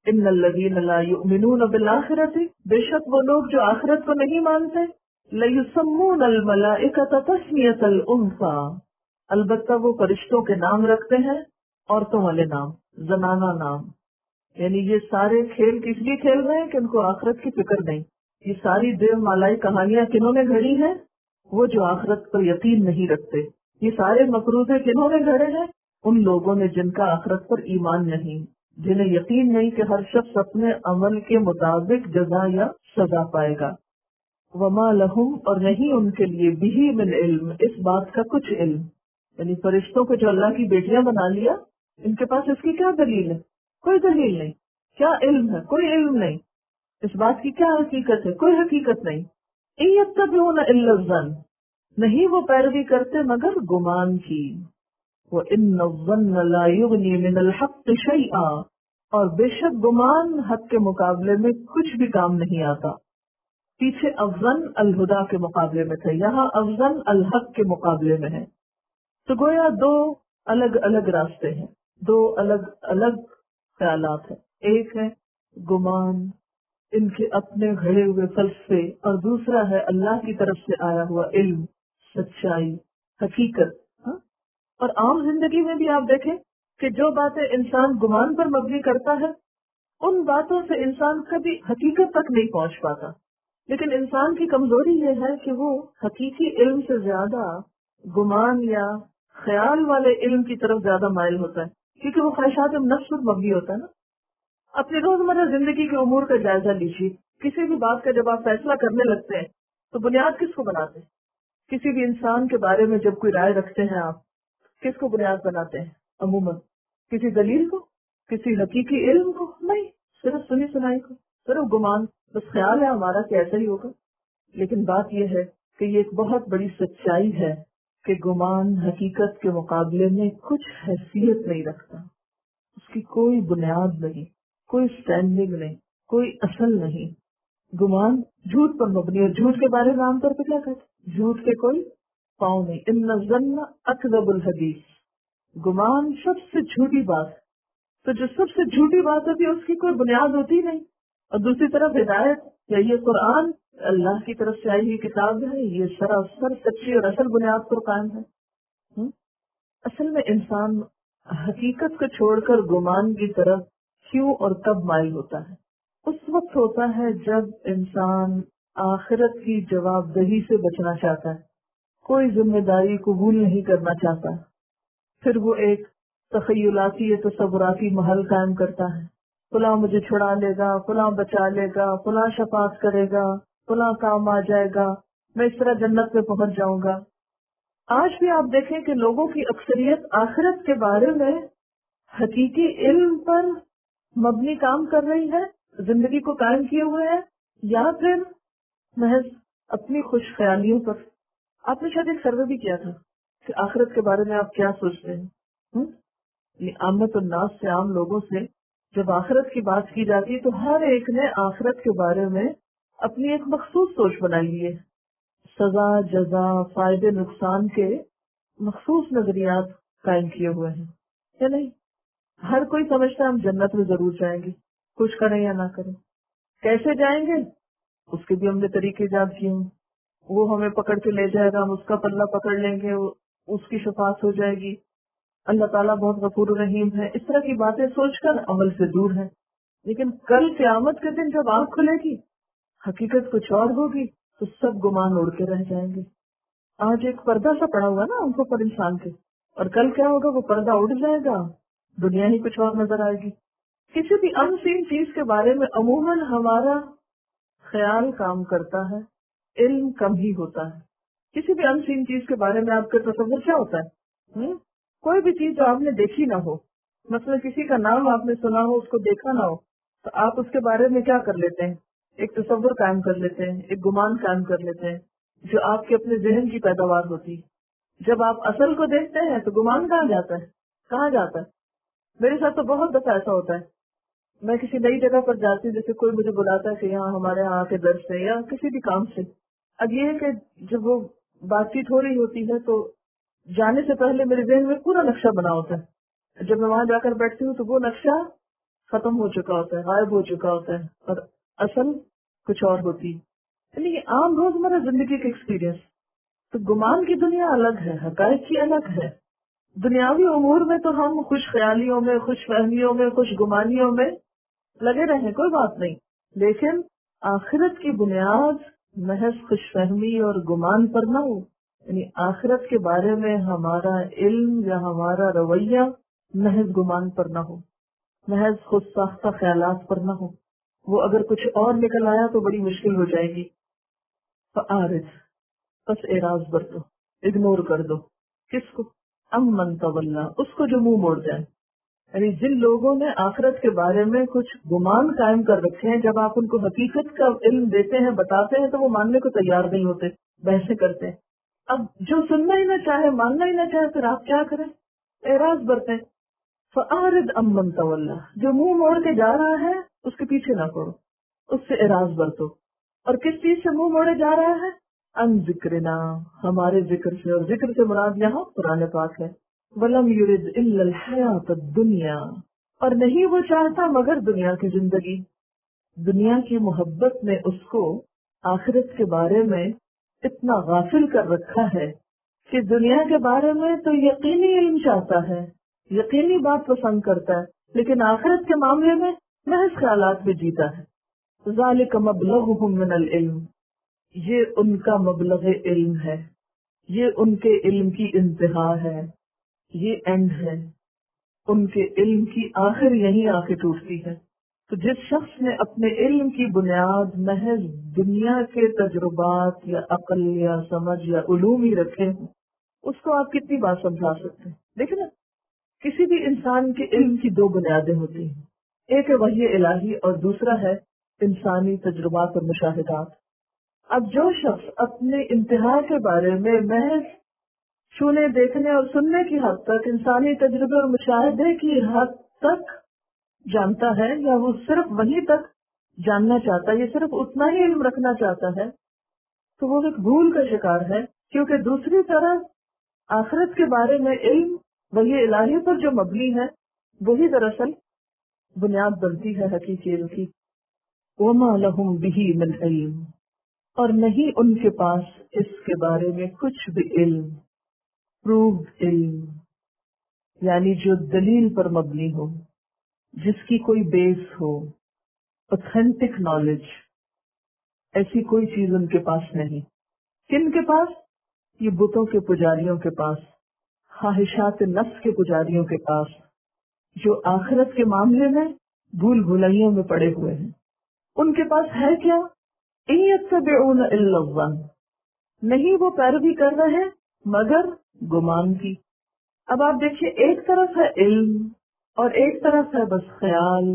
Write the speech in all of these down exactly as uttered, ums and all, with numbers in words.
ان الذین لا یؤمنون بالآخرۃ، بے شک وہ لوگ جو آخرت کو نہیں مانتے، لیسمون الملائکۃ تسمیۃ الانثی، البتہ وہ فرشتوں کے نام رکھتے ہیں، عورتوں والے نام، زنانہ نام. یعنی یہ سارے کھیل کس لیے کھیل رہے ہیں کہ ان کو آخرت کی فکر نہیں. یہ ساری دیو مالائی کہانیاں کنہوں نے گھڑی ہیں؟ وہ جو آخرت پر یقین نہیں رکھتے. یہ سارے مقروضے کنہوں نے گھڑے ہیں؟ ان لوگوں نے جن کا آخرت پر ایمان نہیں، جنہیں یقین نہیں کہ ہر شخص اپنے عمل کے مطابق جزا یا سزا پائے گا. وما لہم، اور نہیں ان کے لیے، بھی من علم، اس بات کا کچھ علم. یعنی فرشتوں کو جو اللہ کی بیٹیاں بنا لیا، ان کے پاس اس کی کیا دلیل ہے؟ کوئی دلیل نہیں. کیا علم ہے؟ کوئی علم نہیں. اس بات کی کیا حقیقت ہے؟ کوئی حقیقت نہیں. ان یتبعون الا الظن، نہیں وہ پیروی کرتے مگر گمان کی. وان الظن لا یغنی من الحق شیئا، اور بے شک گمان حق کے مقابلے میں کچھ بھی کام نہیں آتا. پیچھے افظن الہدا کے مقابلے میں تھے، یہاں افظن الحق کے مقابلے میں ہے. تو گویا دو الگ الگ راستے ہیں، دو الگ الگ خیالات ہیں. ایک ہے گمان، ان کے اپنے گھڑے ہوئے فلسفے، اور دوسرا ہے اللہ کی طرف سے آیا ہوا علم، سچائی، حقیقت. ہاں؟ اور عام زندگی میں بھی آپ دیکھیں کہ جو باتیں انسان گمان پر مبنی کرتا ہے، ان باتوں سے انسان کبھی حقیقت تک نہیں پہنچ پاتا. لیکن انسان کی کمزوری یہ ہے کہ وہ حقیقی علم سے زیادہ گمان یا خیال والے علم کی طرف زیادہ مائل ہوتا ہے، کیونکہ وہ خواہشات نفس پر مبنی ہوتا ہے نا. اپنی روزمرہ زندگی کے امور کا جائزہ لیجیے. کسی بھی بات کا جب آپ فیصلہ کرنے لگتے ہیں تو بنیاد کس کو بناتے ہیں؟ کسی بھی انسان کے بارے میں جب کوئی رائے رکھتے ہیں آپ، کس کو بنیاد بناتے ہیں؟ عموماً کسی دلیل کو، کسی حقیقی علم کو نہیں، صرف سنی سنائی کو، صرف گمان. بس خیال ہے ہمارا کہ ایسا ہی ہوگا. لیکن بات یہ ہے کہ یہ ایک بہت بڑی سچائی ہے کہ گمان حقیقت کے مقابلے میں کچھ حیثیت نہیں رکھتا. اس کی کوئی بنیاد نہیں، کوئی اسٹینڈنگ نہیں، کوئی اصل نہیں. گمان جھوٹ پر مبنی، اور جھوٹ کے بارے میں عام طور پہ کیا کہتے؟ جھوٹ کے کوئی پاؤں نہیں. ان الظن اکذب الحدیث، گمان سب سے جھوٹی بات. تو جو سب سے جھوٹی بات ہوتی ہے اس کی کوئی بنیاد ہوتی نہیں. اور دوسری طرف ہدایت یا یہ قرآن اللہ کی طرف سے آئی ہوئی کتاب ہے، یہ سراسر سچی اور اصل بنیاد پر قائم ہے. ہم؟ اصل میں انسان حقیقت کو چھوڑ کر گمان کی طرف کیوں اور کب مائل ہوتا ہے؟ اس وقت ہوتا ہے جب انسان آخرت کی جواب دہی سے بچنا چاہتا ہے، کوئی ذمہ داری قبول نہیں کرنا چاہتا. پھر وہ ایک تخیلاتی یا تصوراتی محل قائم کرتا ہے. فلاں مجھے چھڑا لے گا، فلاں بچا لے گا، فلاں شفاعت کرے گا، فلاں کام آ جائے گا، میں اس طرح جنت میں پہنچ جاؤں گا. آج بھی آپ دیکھیں کہ لوگوں کی اکثریت آخرت کے بارے میں حقیقی علم پر مبنی کام کر رہی ہے، زندگی کو قائم کیے ہوئے ہے، یا پھر محض اپنی خوش خیالیوں پر. آپ نے شاید ایک سروے بھی کیا تھا کہ آخرت کے بارے میں آپ کیا سوچتے ہیں. عامت الناس سے، عام لوگوں سے جب آخرت کی بات کی جاتی ہے تو ہر ایک نے آخرت کے بارے میں اپنی ایک مخصوص سوچ بنائی لی ہے. سزا، جزا، فائدے، نقصان کے مخصوص نظریات قائم کیے ہوئے ہیں یا نہیں؟ ہر کوئی سمجھتا ہے ہم جنت میں ضرور جائیں گے، کچھ کریں یا نہ کریں. کیسے جائیں گے اس کے بھی ہم نے طریقے ایجاد کیے ہیں. وہ ہمیں پکڑ کے لے جائے گا، ہم اس کا پلہ پکڑ لیں گے، اس کی شفاعت ہو جائے گی، اللہ تعالیٰ بہت غفور رحیم ہے. اس طرح کی باتیں سوچ کر عمل سے دور ہے. لیکن کل قیامت کے دن جب آنکھ کھلے گی، حقیقت کچھ اور ہوگی تو سب گمان اڑ کے رہ جائیں گے. آج ایک پردہ سا پڑا ہوا نا آنکھوں پر انسان کے، اور کل کیا ہوگا؟ وہ پردہ اڑ جائے گا، دنیا ہی کچھ اور نظر آئے گی. کسی بھی ان سین چیز کے بارے میں عموماً ہمارا خیال کام کرتا ہے، علم کم ہی ہوتا ہے. کسی بھی ان سین چیز کے بارے میں آپ کا تصور کیا ہوتا ہے؟ ہم؟ کوئی بھی چیز جو آپ نے دیکھی نہ ہو، مثلا کسی کا نام آپ نے سنا ہو، اس کو دیکھا نہ ہو، تو آپ اس کے بارے میں کیا کر لیتے ہیں؟ ایک تصور قائم کر لیتے ہیں، ایک گمان قائم کر لیتے ہیں جو آپ کے اپنے ذہن کی پیداوار ہوتی ہے. جب آپ اصل کو دیکھتے ہیں تو گمان کہاں جاتا ہے؟ کہاں جاتا ہے؟ میرے ساتھ تو بہت دفعہ ایسا ہوتا ہے، میں کسی نئی جگہ پر جاتی ہوں، جیسے کوئی مجھے بلاتا ہے کہ یہاں ہمارے یہاں آ کے درس ہے یا کسی بھی کام سے. اب یہ ہے کہ جب وہ بات چیت ہو رہی ہوتی ہے تو جانے سے پہلے میرے ذہن میں پورا نقشہ بنا ہوتا ہے. جب میں وہاں جا کر بیٹھتی ہوں تو وہ نقشہ ختم ہو چکا ہوتا ہے، غائب ہو چکا ہوتا ہے، اور اصل کچھ اور ہوتی ہے. یعنی یہ عام روزمرہ زندگی کا ایکسپیرئنس. تو گمان کی دنیا الگ ہے، حقائق کی الگ ہے. دنیاوی امور میں تو ہم خوش خیالیوں میں، خوش فہمیوں میں، خوش گمانیوں میں لگے رہیں، کوئی بات نہیں. لیکن آخرت کی بنیاد محض خوش فہمی اور گمان پر نہ ہو. یعنی آخرت کے بارے میں ہمارا علم یا ہمارا رویہ محض گمان پر نہ ہو، محض خود ساختہ خیالات پر نہ ہو. وہ اگر کچھ اور نکل آیا تو بڑی مشکل ہو جائے گی. فَأَعْرِضْ، بس اعراض برتو، اگنور کر دو. کس کو؟ امن تولا، اس کو جو منہ موڑ جائے. یعنی جن لوگوں نے آخرت کے بارے میں کچھ گمان قائم کر رکھے ہیں، جب آپ ان کو حقیقت کا علم دیتے ہیں، بتاتے ہیں، تو وہ ماننے کو تیار نہیں ہوتے، بحثیں کرتے ہیں. اب جو سننا ہی نہ چاہے، ماننا ہی نہ چاہے، پھر آپ کیا کریں؟ اعراض برتیں. فَأَعْرِضْ عَمَّنْ تَوَلَّىٰ، جو منہ موڑ کے جا رہا ہے اس کے پیچھے نہ پڑو، اس سے اعراض برتو. اور کس چیز سے منہ موڑے جا رہا ہے؟ ان ذکرنا، ہمارے ذکر سے. اور ذکر سے مراد یہاں قرآن پاک ہے. وَلَمْ يُرِدْ إِلَّا الْحَيَاةَ الدُّنْيَا، اور نہیں وہ چاہتا مگر دنیا کی زندگی. دنیا کی محبت نے اس کو آخرت کے بارے میں اتنا غافل کر رکھا ہے کہ دنیا کے بارے میں تو یقینی علم چاہتا ہے، یقینی بات پسند کرتا ہے، لیکن آخرت کے معاملے میں محض خیالات میں جیتا ہے. ذالک مبلغہم من العلم، یہ ان کا مبلغ علم ہے، یہ ان کے علم کی انتہا ہے، یہ اینڈ ہے. ان کے علم کی آخر یہیں آ کے ٹوٹتی ہے. تو جس شخص نے اپنے علم کی بنیاد محض دنیا کے تجربات یا عقل یا سمجھ یا علوم ہی رکھے ہیں، اس کو آپ کتنی بات سمجھا سکتے ہیں؟ دیکھیں نا، کسی بھی انسان کے علم کی دو بنیادیں ہوتی ہیں، ایک ہے وحی الہی اور دوسرا ہے انسانی تجربات اور مشاہدات. اب جو شخص اپنے انتہا کے بارے میں محض چھونے، دیکھنے اور سننے کی حد تک، انسانی تجربے اور مشاہدے کی حد تک جانتا ہے، یا وہ صرف وہیں تک جاننا چاہتا ہے، یہ صرف اتنا ہی علم رکھنا چاہتا ہے، تو وہ ایک بھول کا شکار ہے. کیونکہ دوسری طرف آخرت کے بارے میں علم وحی الہی پر جو مبنی ہے، وہی دراصل بنیاد بنتی ہے حقیقی علم کی. وَمَا لَهُمْ بِهِ مِنْ عِلْمٍ، اور نہیں ان کے پاس اس کے بارے میں کچھ بھی علم، پرووڈ علم، یعنی جو دلیل پر مبنی ہو، جس کی کوئی بیس ہو، اوتھینٹک نالج، ایسی کوئی چیز ان کے پاس نہیں. کن کے پاس؟ یہ بتوں کے پجاریوں کے پاس، خواہشات نفس کے پجاریوں کے پاس، جو آخرت کے معاملے میں بھول بھلائیوں میں پڑے ہوئے ہیں. ان کے پاس ہے کیا؟ إِن يَتَّبِعُونَ إِلَّا الظَّنَّ، نہیں وہ پیروی کر رہے ہیں مگر گمان کی. اب آپ دیکھیے، ایک طرف ہے علم اور ایک طرف ہے بس خیال،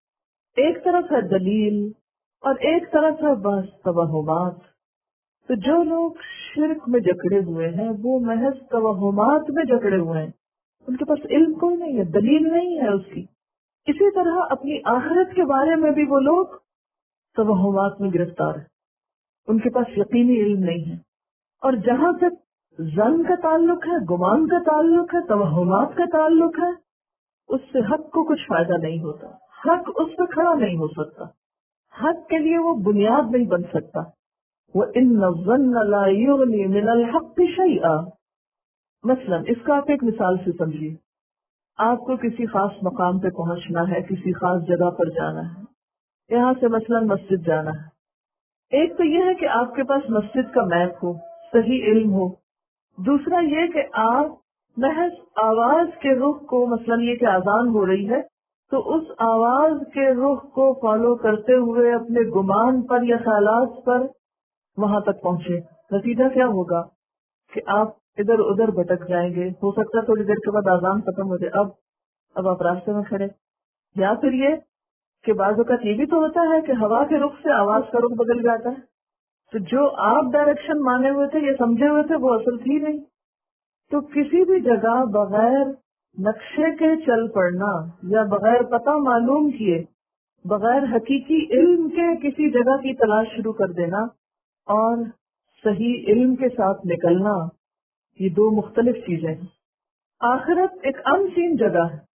ایک طرف ہے دلیل اور ایک طرف ہے بس توہمات. تو جو لوگ شرک میں جکڑے ہوئے ہیں وہ محض توہمات میں جکڑے ہوئے ہیں، ان کے پاس علم کوئی نہیں ہے، دلیل نہیں ہے اس کی. اسی طرح اپنی آخرت کے بارے میں بھی وہ لوگ توہمات میں گرفتار ہیں، ان کے پاس یقینی علم نہیں ہے. اور جہاں تک ظن کا تعلق ہے، گمان کا تعلق ہے، توہمات کا تعلق ہے، اس سے حق کو کچھ فائدہ نہیں ہوتا. حق اس پہ کھڑا نہیں ہو سکتا، حق کے لیے وہ بنیاد نہیں بن سکتا. وَإِنَّ الظَّنَّ لَا يُغْنِي مِنَ الْحَقِّ شَيْئًا. مثلا اس کا آپ ایک مثال سے سمجھیے. آپ کو کسی خاص مقام پہ پہنچنا ہے، کسی خاص جگہ پر جانا ہے، یہاں سے مثلا مسجد جانا ہے. ایک تو یہ ہے کہ آپ کے پاس مسجد کا میپ ہو، صحیح علم ہو. دوسرا یہ کہ آپ محض آواز کے رخ کو، مثلا یہ کہ اذان ہو رہی ہے، تو اس آواز کے رخ کو فالو کرتے ہوئے اپنے گمان پر یا خیالات پر وہاں تک پہنچے. نتیجہ کیا ہوگا کہ آپ ادھر ادھر بھٹک جائیں گے. ہو سکتا ہے تھوڑی دیر کے بعد اذان ختم ہو جائے، اب اب آپ راستے میں کھڑے. یا پھر یہ کہ بعض اوقات یہ بھی تو ہوتا ہے کہ ہوا کے رخ سے آواز کا رخ بدل جاتا ہے، تو جو آپ ڈائریکشن مانے ہوئے تھے، یہ سمجھے ہوئے تھے، وہ اصل تھی نہیں. تو کسی بھی جگہ بغیر نقشے کے چل پڑنا یا بغیر پتہ معلوم کیے، بغیر حقیقی علم کے کسی جگہ کی تلاش شروع کر دینا اور صحیح علم کے ساتھ نکلنا، یہ دو مختلف چیزیں ہیں. آخرت ایک ان سین جگہ ہے،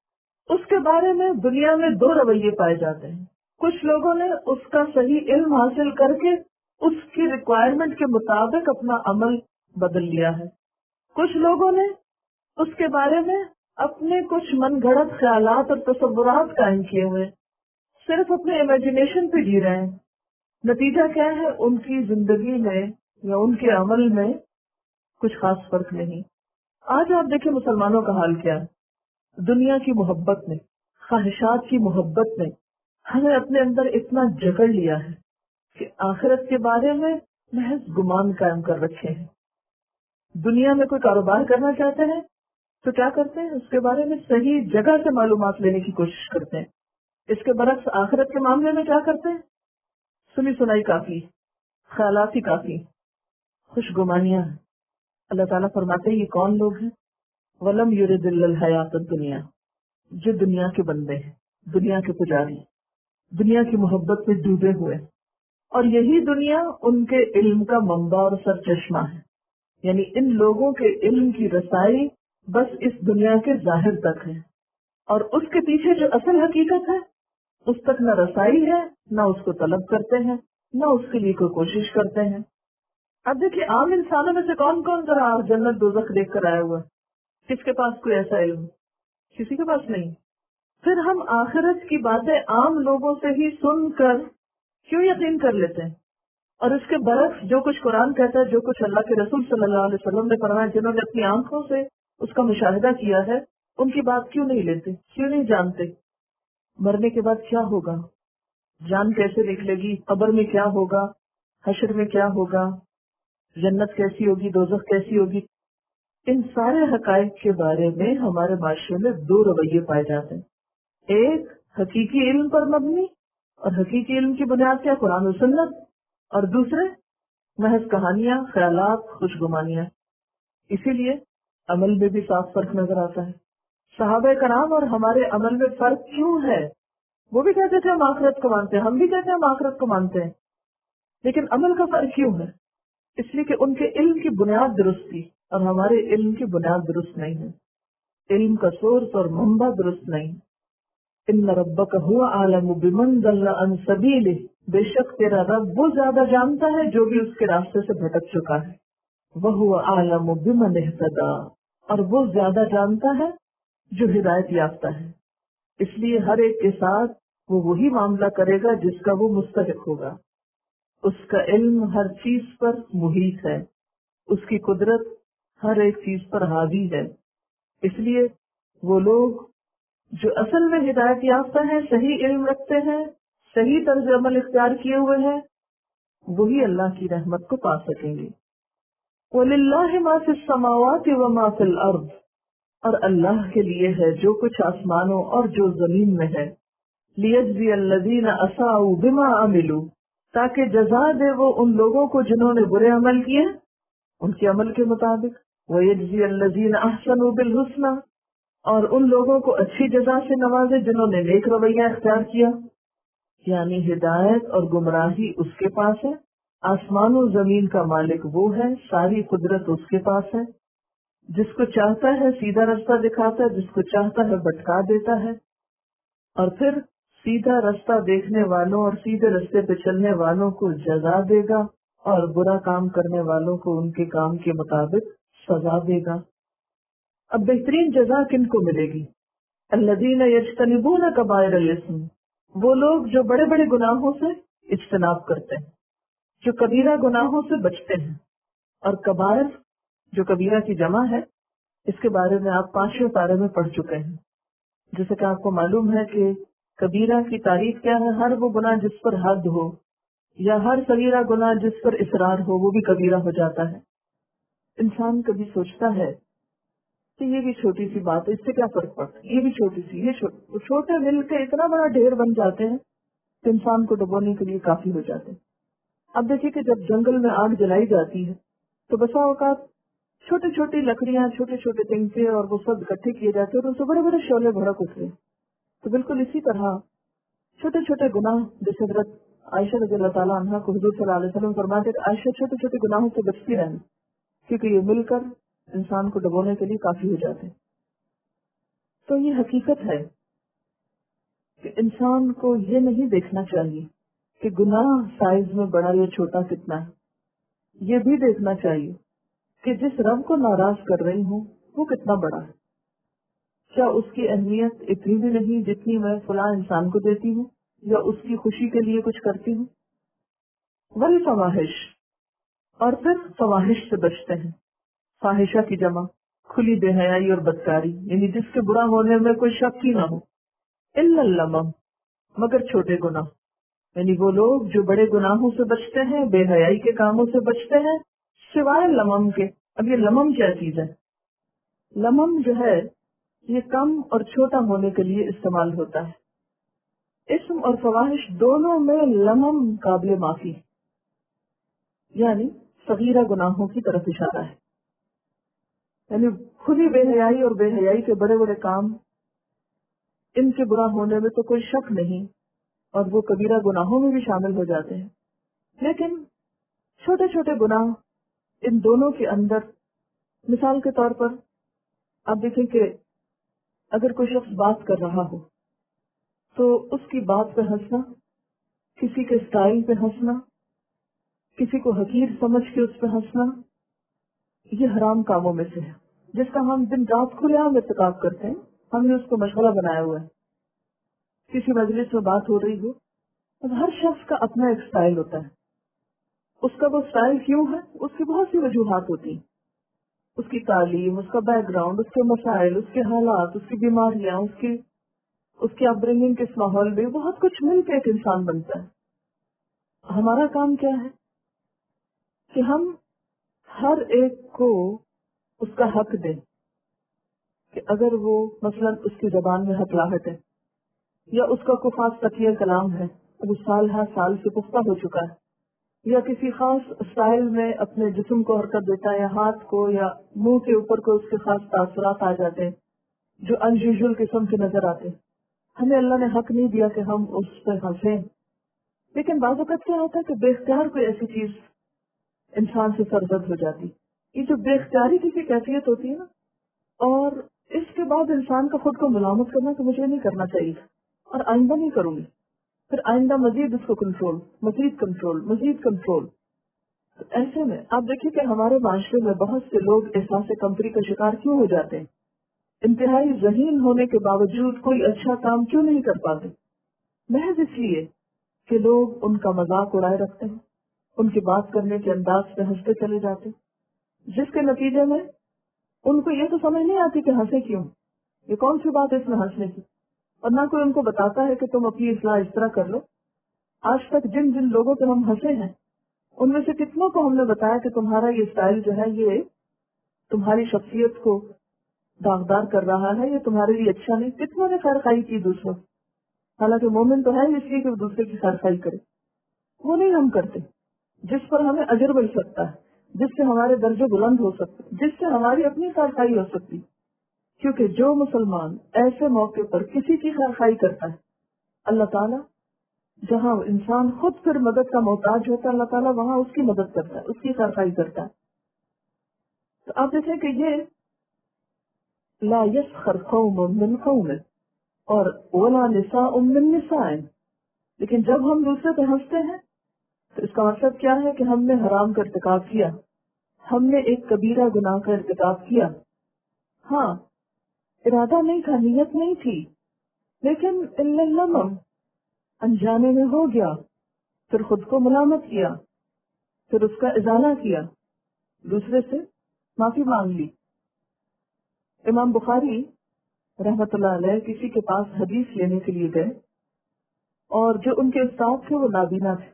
اس کے بارے میں دنیا میں دو رویے پائے جاتے ہیں. کچھ لوگوں نے اس کا صحیح علم حاصل کر کے اس کی ریکوائرمنٹ کے مطابق اپنا عمل بدل لیا ہے. کچھ لوگوں نے اس کے بارے میں اپنے کچھ من گھڑت خیالات اور تصورات قائم کیے ہوئے، صرف اپنے امیجنیشن پہ جی رہے ہیں. نتیجہ کیا ہے؟ ان کی زندگی میں یا ان کے عمل میں کچھ خاص فرق نہیں. آج آپ دیکھیں مسلمانوں کا حال کیا ہے. دنیا کی محبت نے، خواہشات کی محبت نے ہمیں اپنے اندر اتنا جکڑ لیا ہے کہ آخرت کے بارے میں محض گمان قائم کر رکھے ہیں. دنیا میں کوئی کاروبار کرنا چاہتے ہیں تو کیا کرتے ہیں؟ اس کے بارے میں صحیح جگہ سے معلومات لینے کی کوشش کرتے ہیں. اس کے برعکس آخرت کے معاملے میں کیا کرتے ہیں؟ سنی سنائی کافی، خیالات ہی کافی، خوش گمانیاں. اللہ تعالیٰ فرماتے ہیں یہ کون لوگ ہیں؟ وَلَمْ يُرِدِ إِلَّا الْحَيَاةَ الدُّنْيَا، جو دنیا کے بندے ہیں، دنیا کے پجاری، دنیا کی محبت میں ڈوبے ہوئے، اور یہی دنیا ان کے علم کا منبع اور سر چشمہ ہے. یعنی ان لوگوں کے علم کی رسائی بس اس دنیا کے ظاہر تک ہے، اور اس کے پیچھے جو اصل حقیقت ہے اس تک نہ رسائی ہے، نہ اس کو طلب کرتے ہیں، نہ اس کے لیے کوئی کوشش کرتے ہیں. اب دیکھیے عام انسانوں میں سے کون کون ذرا جنت دوزخ دیکھ کر آیا ہوا ہے؟ کس کے پاس کوئی ایسا علم؟ کسی کے پاس نہیں. پھر ہم آخرت کی باتیں عام لوگوں سے ہی سن کر کیوں یقین کر لیتے ہیں؟ اور اس کے برعکس جو کچھ قرآن کہتا ہے، جو کچھ اللہ کے رسول صلی اللہ علیہ وسلم نے فرمایا، جنہوں نے اپنی آنکھوں سے اس کا مشاہدہ کیا ہے، ان کی بات کیوں نہیں لیتے؟ کیوں نہیں جانتے مرنے کے بعد کیا ہوگا، جان کیسے نکلے گی، قبر میں کیا ہوگا، حشر میں کیا ہوگا، جنت کیسی ہوگی، دوزخ کیسی ہوگی. ان سارے حقائق کے بارے میں ہمارے معاشرے میں دو رویے پائے جاتے ہیں. ایک حقیقی علم پر مبنی، اور حقیقی علم کی بنیاد کیا؟ قرآن و سنت. اور دوسرے محض کہانیاں، خیالات، خوش گمانیاں. اسی لیے عمل میں بھی صاف فرق نظر آتا ہے. صحابہ کرام اور ہمارے عمل میں فرق کیوں ہے؟ وہ بھی کہتے تھے ہم آخرت کو مانتے ہیں، ہم بھی کہتے ہیں ہم آخرت کو مانتے ہیں، لیکن عمل کا فرق کیوں ہے؟ اس لیے کہ ان کے علم کی بنیاد درست تھی اور ہمارے علم کی بنیاد درست نہیں ہے. علم کا سورس اور منبع درست نہیں. ان ربک هو اعلم بمن ضل عن سبیلہ، بے شک تیرا رب وہ زیادہ جانتا ہے جو بھی اس کے راستے سے بھٹک چکا ہے. وہو اعلم بمن اہتدی، اور وہ زیادہ جانتا ہے جو ہدایت یافتہ ہے. اس لیے ہر ایک کے ساتھ وہ وہی معاملہ کرے گا جس کا وہ مستحق ہوگا. اس کا علم ہر چیز پر محیط ہے، اس کی قدرت ہر ایک چیز پر حاوی ہے. اس لیے وہ لوگ جو اصل میں ہدایت یافتہ ہیں، صحیح علم رکھتے ہیں، صحیح طرز عمل اختیار کیے ہوئے ہیں، وہی اللہ کی رحمت کو پا سکیں گے. وَلِلَّهِ مَا فِي السَّمَاوَاتِ وَمَا فِي الْأَرْضِ، اور اللہ کے لیے ہے جو کچھ آسمانوں اور جو زمین میں ہے. لِيَجْزِيَ الَّذِينَ أَسَاءُوا بِمَا عَمِلُوا، تاکہ جزا دے وہ ان لوگوں کو جنہوں نے برے عمل کیے ان کے عمل کے مطابق. وَيَجْزِيَ الَّذِينَ أَحْسَنُوا بِالْحُسْنَى، اور ان لوگوں کو اچھی جزا سے نوازے جنہوں نے نیک رویہ اختیار کیا. یعنی ہدایت اور گمراہی اس کے پاس ہے، آسمان و زمین کا مالک وہ ہے، ساری قدرت اس کے پاس ہے. جس کو چاہتا ہے سیدھا رستہ دکھاتا ہے، جس کو چاہتا ہے بھٹکا دیتا ہے. اور پھر سیدھا رستہ دیکھنے والوں اور سیدھے رستے پہ چلنے والوں کو جزا دے گا، اور برا کام کرنے والوں کو ان کے کام کے مطابق سزا دے گا. اب بہترین جزا کن کو ملے گی؟ الذین یجتنبون کبائر الاسم، وہ لوگ جو بڑے بڑے گناہوں سے اجتناب کرتے ہیں، جو کبیرہ گناہوں سے بچتے ہیں. اور کبائر جو کبیرہ کی جمع ہے، اس کے بارے میں آپ پانچویں پارے میں پڑھ چکے ہیں. جیسے کہ آپ کو معلوم ہے کہ کبیرہ کی تعریف کیا ہے؟ ہر وہ گناہ جس پر حد ہو، یا ہر صغیرہ گناہ جس پر اصرار ہو، وہ بھی کبیرہ ہو جاتا ہے. انسان کبھی سوچتا ہے کہ یہ بھی چھوٹی سی بات ہے، اس سے کیا فرق پڑتا ہے، یہ بھی چھوٹی سی، یہ چھوٹے چھوٹے مل کے اتنا بڑا ڈھیر بن جاتے ہیں کہ انسان کو ڈبونے کے لیے کافی ہو جاتے ہیں. اب دیکھیے کہ جب جنگل میں آگ جلائی جاتی ہے تو بسا اوقات چھوٹی چھوٹی لکڑیاں، چھوٹے چھوٹے تنکے اور وہ سب اکٹھے کیے جاتے ہیں اور ان سے بڑے بڑے شعلے بھڑک اٹھتے. تو بالکل اسی طرح چھوٹے چھوٹے گناہ، جیسے حضرت عائشہ رضی اللہ تعالیٰ عنہ کو حضور صلی اللہ علیہ وسلم فرماتے کہ عائشہ چھوٹے چھوٹے گناہوں سے بچتی رہنا، کیونکہ یہ مل کر انسان کو ڈبونے کے لیے کافی ہو جاتے ہیں. تو یہ حقیقت ہے انسان کو یہ نہیں دیکھنا چاہیے کہ گناہ سائز میں بڑا یا چھوٹا کتنا ہے، یہ بھی دیکھنا چاہیے کہ جس رب کو ناراض کر رہی ہوں وہ کتنا بڑا ہے. کیا اس کی اہمیت اتنی بھی نہیں جتنی میں فلاں انسان کو دیتی ہوں یا اس کی خوشی کے لیے کچھ کرتی ہوں. وہی فواہش، اور پھر فواہش سے بچتے ہیں. فاحشہ کی جمع کھلی بے حیائی اور بدکاری، یعنی جس کے برا ہونے میں کوئی شک ہی نہ ہو. الا اللمم، مگر چھوٹے گناہ، یعنی وہ لوگ جو بڑے گناہوں سے بچتے ہیں، بے حیائی کے کاموں سے بچتے ہیں سوائے لمم کے. اب یہ لمم کیا چیز ہے؟ لمم جو ہے یہ کم اور چھوٹا ہونے کے لیے استعمال ہوتا ہے. اسم اور فواہش دونوں میں لمم قابل معافی، یعنی صغیرہ گناہوں کی طرف اشارہ ہے. یعنی کھلی بے حیائی اور بے حیائی کے بڑے بڑے کام، ان کے برا ہونے میں تو کوئی شک نہیں اور وہ کبیرہ گناہوں میں بھی شامل ہو جاتے ہیں. لیکن چھوٹے چھوٹے گناہ ان دونوں کے اندر، مثال کے طور پر آپ دیکھیں کہ اگر کوئی شخص بات کر رہا ہو تو اس کی بات پہ ہنسنا، کسی کے سٹائل پہ ہنسنا، کسی کو حقیر سمجھ کے اس پہ ہنسنا، یہ حرام کاموں میں سے ہے جس کا ہم دن رات کھلے عام ارتکاب کرتے ہیں. ہم نے اس کو مشغلہ بنایا ہوا ہے. کسی مجلس میں بات ہو رہی ہو، اب ہر شخص کا اپنا ایک سٹائل ہوتا ہے. اس کا وہ سٹائل کیوں ہے؟ اس کی بہت سی وجوہات ہوتی ہیں. اس کی تعلیم، اس کا بیک گراؤنڈ، اس کے مسائل، اس کے حالات، اس کی بیماریاں، اس کی اس کی اپ برنگنگ کس ماحول میں، بہت کچھ مل کے ایک انسان بنتا ہے. ہمارا کام کیا ہے کہ ہم ہر ایک کو اس کا حق دیں. کہ اگر وہ مثلا اس کی زبان میں حقلاہٹ ہے یا اس کا کوئی خاص تقیہ کلام ہے، اب اس سال ہر سال سے پختہ ہو چکا ہے، یا کسی خاص اسٹائل میں اپنے جسم کو حرکت دیتا ہے، یا ہاتھ کو یا منہ کے اوپر کو اس کے خاص تاثرات آ جاتے ہیں جو ان یوزول قسم کے نظر آتے ہیں. ہمیں اللہ نے حق نہیں دیا کہ ہم اس پہ ہنسیں. لیکن بعض اوقات کیا ہوتا ہے کہ بے اختیار کوئی ایسی چیز انسان سے سرزد ہو جاتی. یہ جو بے اختیاری کی کیفیت ہوتی ہے نا، اور اس کے بعد انسان کا خود کو ملامت کرنا کہ مجھے نہیں کرنا چاہیے اور آئندہ نہیں کروں گی، پھر آئندہ مزید اس کو کنٹرول، مزید کنٹرول، مزید کنٹرول. تو ایسے میں آپ دیکھیں کہ ہمارے معاشرے میں بہت سے لوگ احساس کمتری کا شکار کیوں ہو جاتے ہیں؟ انتہائی ذہین ہونے کے باوجود کوئی اچھا کام کیوں نہیں کر پاتے؟ محض اس لیے کہ لوگ ان کا مذاق اڑائے رکھتے ہیں، ان کی بات کرنے کے انداز پہ ہنستے چلے جاتے ہیں، جس کے نتیجے میں ان کو یہ تو سمجھ نہیں آتی کہ ہنسے کیوں، یہ کون سی بات ہے اس میں ہنسنے کی، اور نہ کوئی ان کو بتاتا ہے کہ تم اپنی اصلاح اس طرح کر لو. آج تک جن جن لوگوں پہ ہم ہنسے ہیں ان میں سے کتنوں کو ہم نے بتایا کہ تمہارا یہ اسٹائل جو ہے یہ تمہاری شخصیت کو داغدار کر رہا ہے، یہ تمہارے لیے اچھا نہیں. کتنوں نے خیر خائی کی دوسروں، حالانکہ مومن تو ہے اس لیے کہ وہ دوسرے کی خیر خائی کرے. وہ نہیں ہم کرتے جس پر ہمیں اجر مل سکتا ہے، جس سے ہمارے درجے بلند ہو سکتے، جس سے ہماری اپنی خیر خائی ہو سکتی. کیونکہ جو مسلمان ایسے موقع پر کسی کی خیر خائی کرتا ہے، اللہ تعالیٰ جہاں انسان خود پھر مدد کا محتاج ہوتا ہے، اللہ تعالیٰ وہاں اس کی مدد کرتا ہے، اس کی خیر خائی کرتا ہے. تو آپ دیکھیں کہ یہ لا یسخر قوم من قوم اور ولا نساء من نساء، لیکن جب ہم دوسرے پہ ہنستے ہیں تو اس کا مطلب کیا ہے کہ ہم نے حرام کا ارتکاب کیا، ہم نے ایک کبیرہ گناہ کا ارتکاب کیا. ہاں ارادہ نہیں تھا، نیت نہیں تھی، لیکن الا اللمم، انجانے میں ہو گیا، پھر خود کو ملامت کیا، پھر اس کا ازالہ کیا، دوسرے سے معافی مانگ لی. امام بخاری رحمت اللہ علیہ کسی کے پاس حدیث لینے کے لیے گئے، اور جو ان کے استاد تھے وہ نابینا تھے.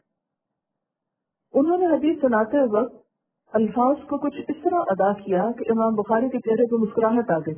انہوں نے حدیث سناتے وقت الفاظ کو کچھ اس طرح ادا کیا کہ امام بخاری کے چہرے پہ مسکراہٹ آ گئی.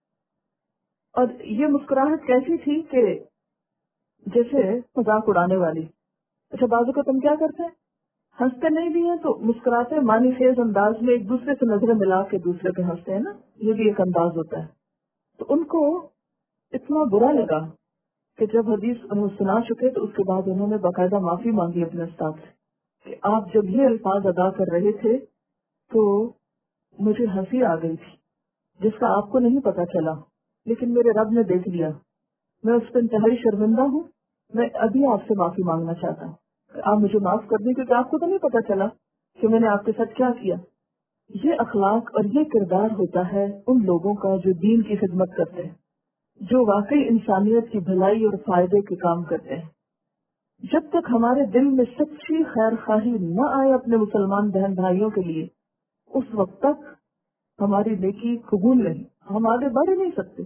اور یہ مسکراہٹ کیسی تھی کہ جیسے مذاق اڑانے والی. اچھا بازو کا تم کیا کرتے ہیں؟ ہنستے نہیں بھی ہیں تو مسکراتے معنی خیز انداز میں ایک دوسرے سے نظریں ملا کے دوسرے پہ ہنستے ہیں نا، یہ بھی ایک انداز ہوتا ہے. تو ان کو اتنا برا لگا کہ جب حدیث انہوں سنا چکے تو اس کے بعد انہوں نے باقاعدہ معافی مانگی اپنے استاد سے کہ آپ جب یہ الفاظ ادا کر رہے تھے تو مجھے ہنسی آ گئی تھی جس کا آپ کو نہیں پتا چلا، لیکن میرے رب نے دیکھ لیا میں اس پر انتہائی شرمندہ ہوں. میں ابھی آپ سے معافی مانگنا چاہتا ہوں. آپ مجھے معاف کر دیں کیونکہ آپ کو تو نہیں پتا چلا کہ میں نے آپ کے ساتھ کیا کیا. یہ اخلاق اور یہ کردار ہوتا ہے ان لوگوں کا جو دین کی خدمت کرتے ہیں, جو واقعی انسانیت کی بھلائی اور فائدے کے کام کرتے ہیں. جب تک ہمارے دل میں سچی خیر خواہی نہ آئے اپنے مسلمان بہن بھائیوں کے لیے, اس وقت تک ہماری نیکی قبول نہیں, ہم آگے بڑھ ہی نہیں سکتے.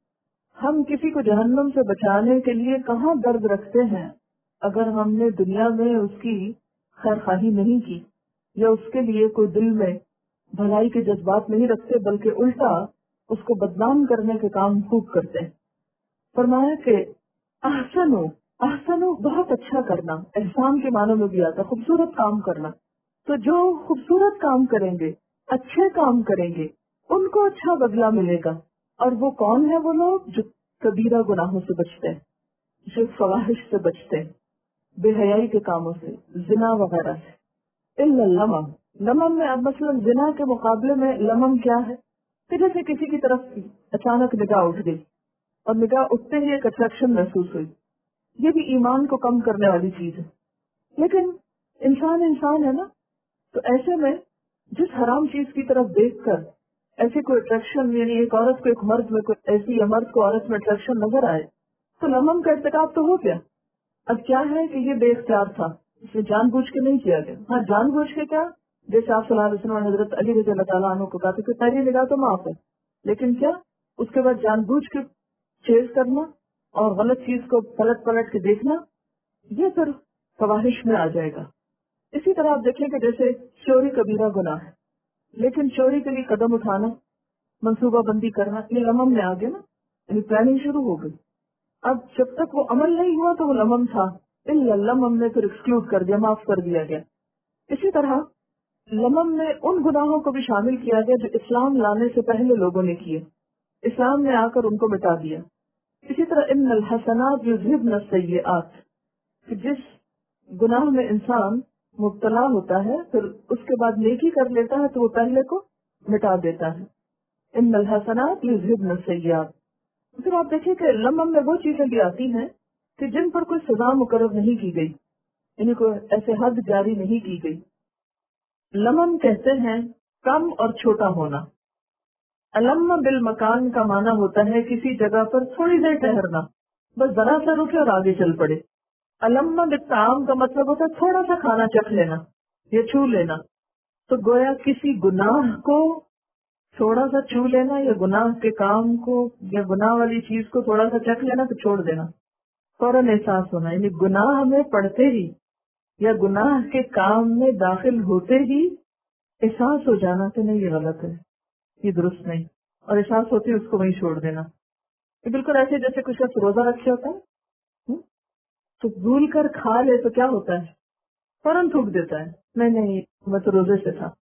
ہم کسی کو جہنم سے بچانے کے لیے کہاں درد رکھتے ہیں اگر ہم نے دنیا میں اس کی خیر خواہی نہیں کی, یا اس کے لیے کوئی دل میں بھلائی کے جذبات نہیں رکھتے, بلکہ الٹا اس کو بدنام کرنے کے کام خوب کرتے ہیں. فرمایا کہ احسنو احسنو بہت اچھا کرنا, احسان کے معنوں میں بھی آتا خوبصورت کام کرنا. تو جو خوبصورت کام کریں گے, اچھے کام کریں گے, ان کو اچھا بدلہ ملے گا. اور وہ کون ہے؟ وہ لوگ جو کبیرہ گناہوں سے بچتے ہیں, جو فواحش سے بچتے ہیں, بے حیائی کے کاموں سے, زنا وغیرہ سے. الا اللمم, لمم میں اب مثلا زنا کے مقابلے میں لمم کیا ہے کہ جیسے کسی کی طرف اچانک نگاہ اٹھ گئی اور نگاہ اٹھتے ہی ایک اٹریکشن محسوس ہوئی, یہ بھی ایمان کو کم کرنے والی چیز ہے. لیکن انسان انسان ہے نا, تو ایسے میں جس حرام چیز کی طرف دیکھ کر ایسی کوئی اٹریکشن, یعنی ایک عورت کو ایک مرد میں کوئی ایسی یا مرد کو عورت میں اٹریکشن نظر آئے تو لمم کا ارتکاب تو ہو گیا. اب کیا ہے کہ یہ بے اختیار تھا, اس نے جان بوجھ کے نہیں کیا گیا. ہاں جان بوجھ کے کیا, جیسے آپ صلی اللہ علیہ وسلم حضرت علی رضی اللہ تعالیٰ عنہ کو کہا کہ پہلی نگاہ تو معاف ہے, لیکن کیا اس کے بعد جان بوجھ کے چیز کرنا اور غلط چیز کو پلٹ پلٹ کے دیکھنا, یہ پھر فواہش میں آ جائے گا. اسی طرح آپ دیکھیں کہ جیسے چوری کبیرہ گناہ ہے, لیکن چوری کے لیے قدم اٹھانا, منصوبہ بندی کرنا, یہ لمم میں آ گیا نا, یعنی پلاننگ شروع ہو گئی. اب جب تک وہ عمل نہیں ہوا تو وہ لمم تھا, الا لمم نے پھر ایکسکلوڈ کر دیا, معاف کر دیا گیا. اسی طرح لمم میں ان گناہوں کو بھی شامل کیا گیا جو اسلام لانے سے پہلے لوگوں نے کیے, اسلام نے آ کر ان کو مٹا دیا. اسی طرح ان الحسنات یذہبن السیئات, کہ جس گناہ میں انسان مبتلا ہوتا ہے پھر اس کے بعد نیکی کر لیتا ہے تو وہ پہلے کو مٹا دیتا ہے. ان الحسنات یذہبن السیئات. پھر آپ دیکھیں کہ لمم میں وہ چیزیں بھی آتی ہیں کہ جن پر کوئی سزا مقرر نہیں کی گئی, یعنی کوئی ایسے حد جاری نہیں کی گئی. لمم کہتے ہیں کم اور چھوٹا ہونا. علم بالمکان کا معنی ہوتا ہے کسی جگہ پر تھوڑی دیر ٹہرنا, بس ذرا سا رکے اور آگے چل پڑے. علم بالطعام کا مطلب ہوتا ہے تھوڑا سا کھانا چکھ لینا یا چھو لینا. تو گویا کسی گناہ کو تھوڑا سا چھو لینا یا گناہ کے کام کو یا گناہ والی چیز کو تھوڑا سا چکھ لینا تو چھوڑ دینا, فوراً احساس ہونا, یعنی گناہ ہمیں پڑھتے ہی یا گناہ کے کام میں داخل ہوتے ہی احساس ہو جانا کہ نہیں یہ غلط ہے, یہ درست نہیں, اور احساس ہوتے ہی اس کو وہیں چھوڑ دینا. یہ بالکل ایسے جیسے کچھ شخص روزہ رکھے ہوتا ہے تو بھول کر کھا لے تو کیا ہوتا ہے, فوراً تھوک دیتا ہے, نہیں نہیں میں تو روزے سے تھا.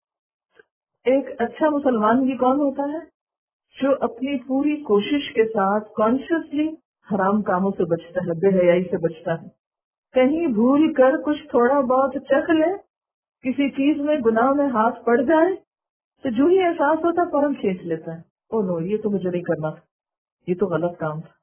ایک اچھا مسلمان بھی کون ہوتا ہے جو اپنی پوری کوشش کے ساتھ کانشیسلی حرام کاموں سے بچتا ہے, بے حیائی سے بچتا ہے. کہیں بھول کر کچھ تھوڑا بہت چکھ لے, کسی چیز میں گناہ میں ہاتھ پڑ جائے تو جو ہی احساس ہوتا ہے فوراً کھینچ لیتا ہے, او نو یہ تو مجھے نہیں کرنا تھا, یہ تو غلط کام تھا.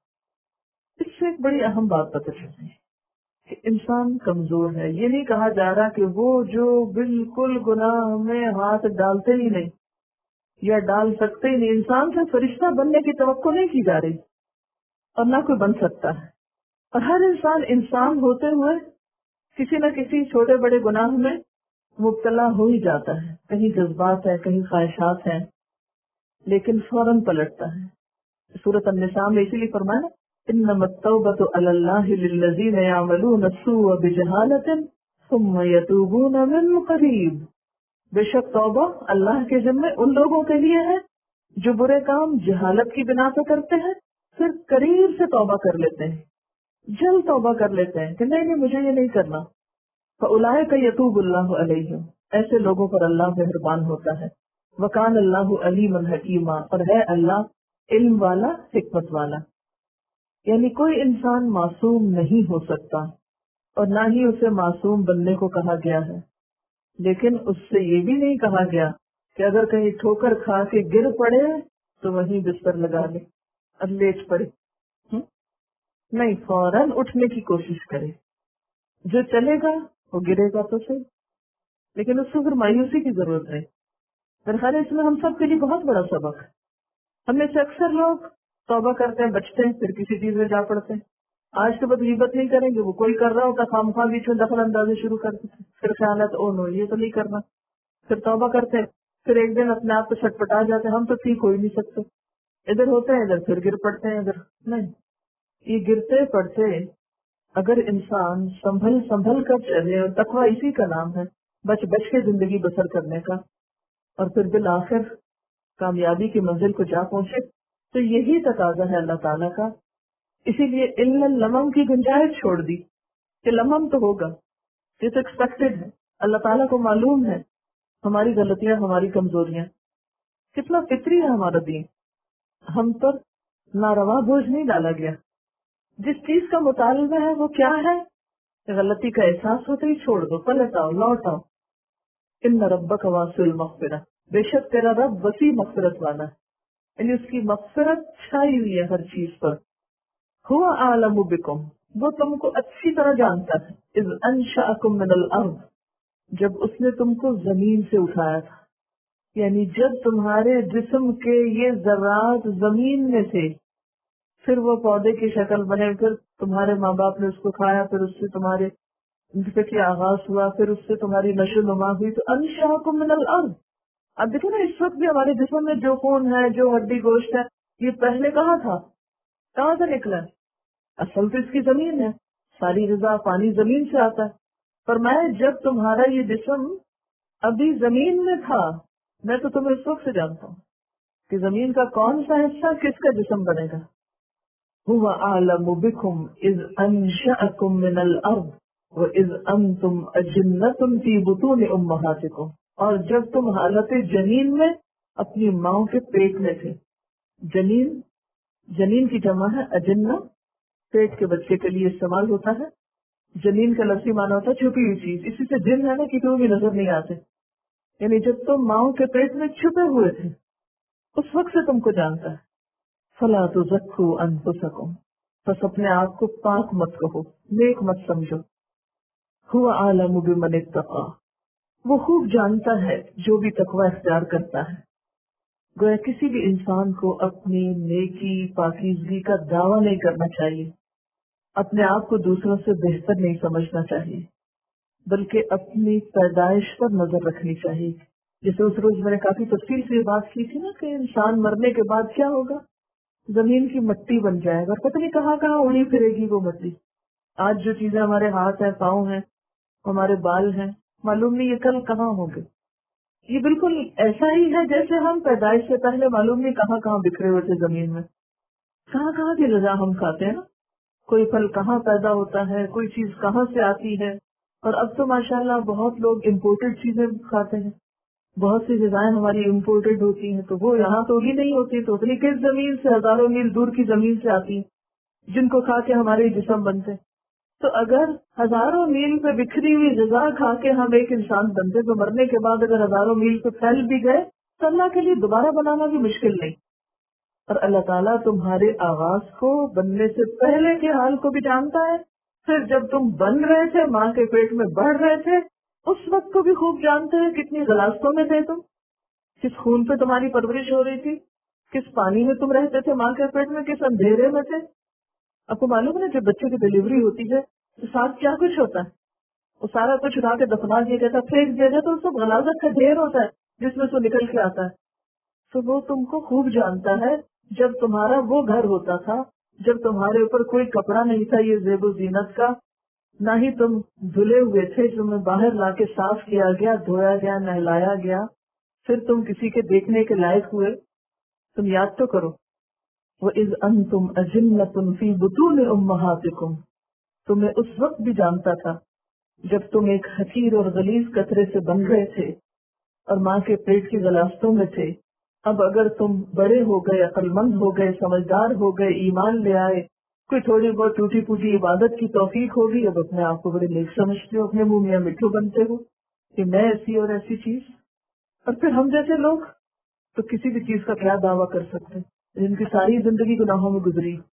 اس سے ایک بڑی اہم بات پتہ چلتی ہے کہ انسان کمزور ہے. یہ نہیں کہا جا رہا کہ وہ جو بالکل گناہ میں ہاتھ ڈالتے ہی نہیں یا ڈال سکتے ہی نہیں, انسان سے فرشتہ بننے کی توقع نہیں کی جا رہی اور نہ کوئی بن سکتا ہے. اور ہر انسان انسان ہوتے ہوئے کسی نہ کسی چھوٹے بڑے گناہ میں مبتلا ہو ہی جاتا ہے. کہیں جذبات ہیں, کہیں خواہشات ہیں, لیکن فوراً پلٹتا ہے. سورۃ النساء میں اسی لیے فرمایا انما التوبۃ علی اللہ للذین یعملون السوء بجہالۃ ثم یتوبون من قریب. بے شک توبہ اللہ کے ذمے ان لوگوں کے لیے ہے جو برے کام جہالت کی بنا پہ کرتے ہیں, پھر قریب سے توبہ کر لیتے ہیں, جلد توبہ کر لیتے ہیں کہ نہیں نہیں مجھے یہ نہیں کرنا. فاولئک یتوب اللہ علیہم, ایسے لوگوں پر اللہ مہربان ہوتا ہے. وکان اللہ علیما حکیما, اور ہے اللہ علم والا حکمت والا. یعنی کوئی انسان معصوم نہیں ہو سکتا اور نہ ہی اسے معصوم بننے کو کہا گیا ہے, لیکن اس سے یہ بھی نہیں کہا گیا کہ اگر کہیں ٹھوکر کھا کے گر پڑے تو وہیں بستر لگا لے اور لیٹ پڑے. نہیں، فوراً اٹھنے کی کوشش کرے. جو چلے گا وہ گرے گا تو صحیح، لیکن اس کو پھر مایوسی کی ضرورت نہیں. میرے خیال ہے اس میں ہم سب کے لیے بہت بڑا سبق ہے. ہم میں سے اکثر لوگ توبہ کرتے ہیں، بچتے ہیں، پھر کسی چیز میں جا پڑتے ہیں. آج کے بعد غیبت نہیں کریں گے، وہ کوئی کر رہا ہوتا خام خواہ بیچ میں دخل اندازی شروع کر دیتے، پھر خیال ہے او نو یہ تو نہیں کرنا. پھر توبہ کرتے ہیں، پھر ایک دن اپنے آپ کو چھٹپٹا جاتے ہیں، ہم تو ٹھیک ہو ہی نہیں سکتے. ادھر ہوتے ہیں ادھر پھر گر پڑتے ہیں ادھر. نہیں، یہ گرتے پڑتے اگر انسان سنبھل سنبھل کر چلے، اور تقویٰ اسی کا نام ہے، بچ بچ کے زندگی بسر کرنے کا، اور پھر بالآخر کامیابی کی منزل کو جا پہنچے، تو یہی تقاضا ہے اللہ تعالیٰ کا. اسی لیے علم لمم کی گنجائش چھوڑ دی کہ لمم تو ہوگا، یہ تو ایکسپیکٹڈ ہے. اللہ تعالیٰ کو معلوم ہے ہماری غلطیاں، ہماری کمزوریاں. کتنا فطری ہے ہمارا دین. ہم پر ناروا بوجھ نہیں ڈالا گیا. جس چیز کا مطالبہ ہے وہ کیا ہے؟ غلطی کا احساس ہوتے ہی چھوڑ دو، پلٹ آؤ، لوٹ آؤ. ان ربک واسع المغفرہ، بے شک تیرا رب وسیع مغفرت والا ہے، یعنی اس کی مغفرت چھائی ہوئی ہے ہر چیز پر. ہوا اعلم بکم، وہ تم کو اچھی طرح جانتا ہے. اذ انشأکم من الارض، جب اس نے تم کو زمین سے اٹھایا تھا، یعنی جب تمہارے جسم کے یہ ذرات زمین میں تھے، پھر وہ پودے کی شکل بنے، پھر تمہارے ماں باپ نے اس کو کھایا، پھر اس سے تمہارے نطفے کا آغاز ہوا، پھر اس سے تمہاری نشو نما ہوئی. تو انشأکم من الارض. اب دیکھو نا، اس وقت بھی ہمارے جسم میں جو خون ہے، جو ہڈی گوشت ہے، یہ پہلے کہاں تھا؟ کہاں سے نکلا؟ اصل تو اس کی زمین ہے. ساری غذا پانی زمین سے آتا ہے. پر میں جب تمہارا یہ جسم ابھی زمین میں تھا، میں تو تمہیں اس وقت سے جانتا ہوں کہ زمین کا کون سا حصہ کس کا جسم بنے گا. هو اعلم بكم اذ انشأكم من الارض واذ انتم اجنة في بطون امهاتكم، اور جب تم حالت جنین میں اپنی ماؤں کے پیٹ میں تھے. جنین جنین کی جمع ہے اجنہ، پیٹ کے بچے کے لیے استعمال ہوتا ہے. جنین کا لفظی معنی ہوتا ہے چھپی ہوئی چیز. اسی سے جن ہے نا کہ وہ بھی نظر نہیں آتے، یعنی جب تم ماؤں کے پیٹ میں چھپے ہوئے تھے اس وقت سے تم کو جانتا ہے. فلا تزکوا انفسکم، بس اپنے آپ کو پاک مت کہو، نیک مت سمجھو. هو اعلم بمن اتقى، وہ خوب جانتا ہے جو بھی تقوی اختیار کرتا ہے. گویا کسی بھی انسان کو اپنی نیکی پاکیزگی کا دعویٰ نہیں کرنا چاہیے، اپنے آپ کو دوسروں سے بہتر نہیں سمجھنا چاہیے، بلکہ اپنی پیدائش پر نظر رکھنی چاہیے. جیسے اس روز میں نے کافی تفصیل سے یہ بات کی تھی نا کہ انسان مرنے کے بعد کیا ہوگا؟ زمین کی مٹی بن جائے گا، اور پتہ نہیں کہاں کہاں اڑی پھرے گی وہ مٹی. آج جو چیزیں ہمارے ہاتھ ہیں، پاؤں ہیں، ہمارے بال ہیں، معلوم نہیں یہ کل کہاں ہوں گے. یہ بالکل ایسا ہی ہے جیسے ہم پیدائش سے پہلے معلوم نہیں کہاں کہاں بکھرے ہوئے تھے زمین میں. کہاں کہاں کی غذا ہم کھاتے ہیں نا، کوئی پھل کہاں پیدا ہوتا ہے، کوئی چیز کہاں سے آتی ہے. اور اب تو ماشاءاللہ بہت لوگ امپورٹڈ چیزیں کھاتے ہیں، بہت سی غذائیں ہماری امپورٹڈ ہوتی ہیں، تو وہ یہاں تو ہی نہیں ہوتی، تو اتنی کس زمین سے، ہزاروں میل دور کی زمین سے آتی ہیں جن کو کھا کے ہمارے جسم بنتے. تو اگر ہزاروں میل پہ بکھری ہوئی غذا کھا کے ہم ایک انسان بنتے، تو مرنے کے بعد اگر ہزاروں میل پہ پھیل بھی گئے تو اللہ کے لیے دوبارہ بنانا بھی مشکل نہیں. اور اللہ تعالیٰ تمہارے آغاز کو، بننے سے پہلے کے حال کو بھی جانتا ہے. پھر جب تم بن رہے تھے، ماں کے پیٹ میں بڑھ رہے تھے، اس وقت کو بھی خوب جانتے ہیں کتنی غلاستوں میں تھے تم، کس خون پہ تمہاری پرورش ہو رہی تھی، کس پانی میں تم رہتے تھے ماں کے پیٹ میں، کس اندھیرے میں تھے. آپ کو معلوم ہے جب بچے کی ڈلیوری ہوتی ہے تو ساتھ کیا کچھ ہوتا ہے؟ وہ سارا کچھ اٹھا کے دفنا دیا جاتا ہے، پھینک دیا جاتا ہے، تو سب غلاظت کا ڈھیر ہوتا ہے جس میں سے نکل کے آتا ہے. تو وہ تم کو خوب جانتا ہے جب تمہارا وہ گھر ہوتا تھا، جب تمہارے اوپر کوئی کپڑا نہیں تھا یہ زیب و زینت کا، نہ ہی تم دھلے ہوئے تھے، تمہیں باہر لا کے صاف کیا گیا، دھویا گیا، نہلایا گیا، پھر تم کسی کے دیکھنے کے لائق ہوئے. تم یاد تو کرو، وَإِذْ أَنْتُمْ أَجِنَّةٌ فِي بُطُونِ أُمَّهَاتِكُمْ، تمہیں اس وقت بھی جانتا تھا جب تم ایک حقیر اور غلیظ قطرے سے بن گئے تھے اور ماں کے پیٹ کی غلاستوں میں تھے. اب اگر تم بڑے ہو گئے، عقل مند ہو گئے، سمجھدار ہو گئے، ایمان لے آئے، کوئی تھوڑی بہت ٹوٹی پوٹی عبادت کی توفیق ہوگی، اب اپنے آپ کو بڑے نیک سمجھتے ہو، اپنے منہ میاں مٹھو بنتے ہو کہ میں ایسی اور ایسی چیز. اور پھر ہم جیسے لوگ تو کسی بھی چیز کا کیا دعویٰ کر سکتے ہیں جن کی ساری زندگی گناہوں میں گزری.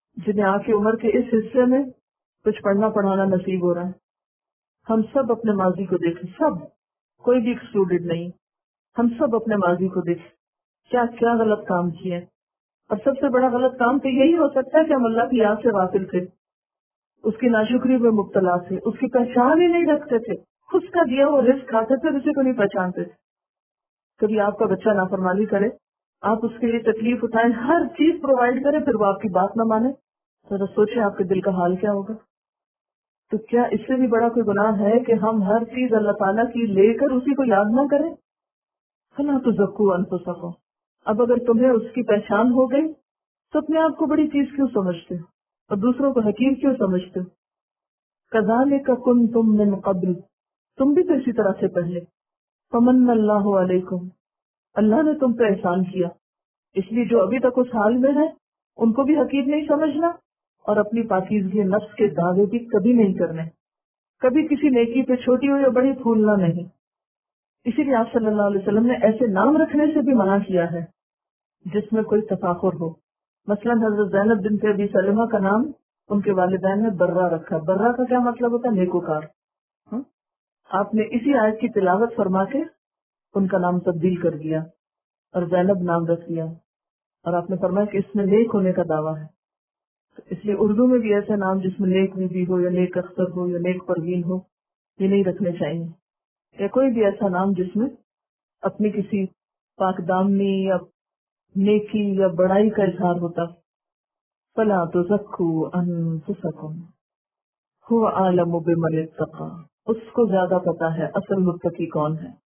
جنہیں آخر عمر کے اس حصے میں کچھ پڑھنا پڑھانا نصیب ہو رہا ہے. ہم سب اپنے ماضی کو دیکھیں، سب، کوئی بھی ایکسکلوڈیڈ نہیں. ہم سب اپنے ماضی کو دیکھیں کیا کیا غلط کام کیے. اور سب سے بڑا غلط کام تو یہی ہو سکتا ہے کہ ہم اللہ کی یاد سے غافل تھے، اس کی ناشکری میں مبتلا تھے، اس کی پہچان ہی نہیں رکھتے تھے، خود کا دیا وہ رزق کھاتے تھے، کسی کو نہیں پہچانتے تھے. کبھی آپ کا بچہ نافرمانی کرے، آپ اس کے لیے تکلیف اٹھائیں، ہر چیز پرووائڈ کریں، پھر وہ آپ کی بات نہ مانے، ذرا سوچیں آپ کے دل کا حال کیا ہوگا. تو کیا اس سے بھی بڑا کوئی گناہ ہے کہ ہم ہر چیز اللہ تعالیٰ کی لے کر اسی کو یاد نہ کریں؟ فلا تزکوا انفسکم. اب اگر تمہیں اس کی پہچان ہو گئی تو اپنے آپ کو بڑی چیز کیوں سمجھتے ہو اور دوسروں کو حقیر کیوں سمجھتے ہو؟ کذالک کنتم من قبل، تم بھی تو اسی طرح سے پہلے. فمن اللہ علیکم، اللہ نے تم پہ احسان کیا. اس لیے جو ابھی تک اس حال میں ہے ان کو بھی حقیر نہیں سمجھنا، اور اپنی پاکیزگی نفس کے دعوے بھی کبھی نہیں کرنے. کبھی کسی نیکی پہ چھوٹی ہو یا بڑی پھولنا نہیں. اسی لیے آپ صلی اللہ علیہ وسلم نے ایسے نام رکھنے سے بھی منع کیا ہے جس میں کوئی تفاخر ہو. مثلا حضرت زینب بنت ابی سلمہ کا نام ان کے والدین نے برہ رکھا. برہ کا کیا مطلب ہوتا ہے؟ نیکوکار. ہاں؟ آپ نے اسی آیت کی تلاوت فرما کے ان کا نام تبدیل کر دیا اور زینب نام رکھ دیا، اور آپ نے فرمایا کہ اس میں نیک ہونے کا دعویٰ ہے. تو اس لیے اردو میں بھی ایسے نام جس میں نیک بی ہو یا نیک اختر ہو یا نیک پروین ہو، یہ نہیں رکھنے چاہیے. یا کوئی بھی ایسا نام جس میں اپنی کسی پاک دامنی یا نیکی یا بڑائی کا اظہار ہوتا. فلا تزکوا انفسکم هو اعلم بمن اتقى، اس کو زیادہ پتا ہے اصل متقی کون ہے.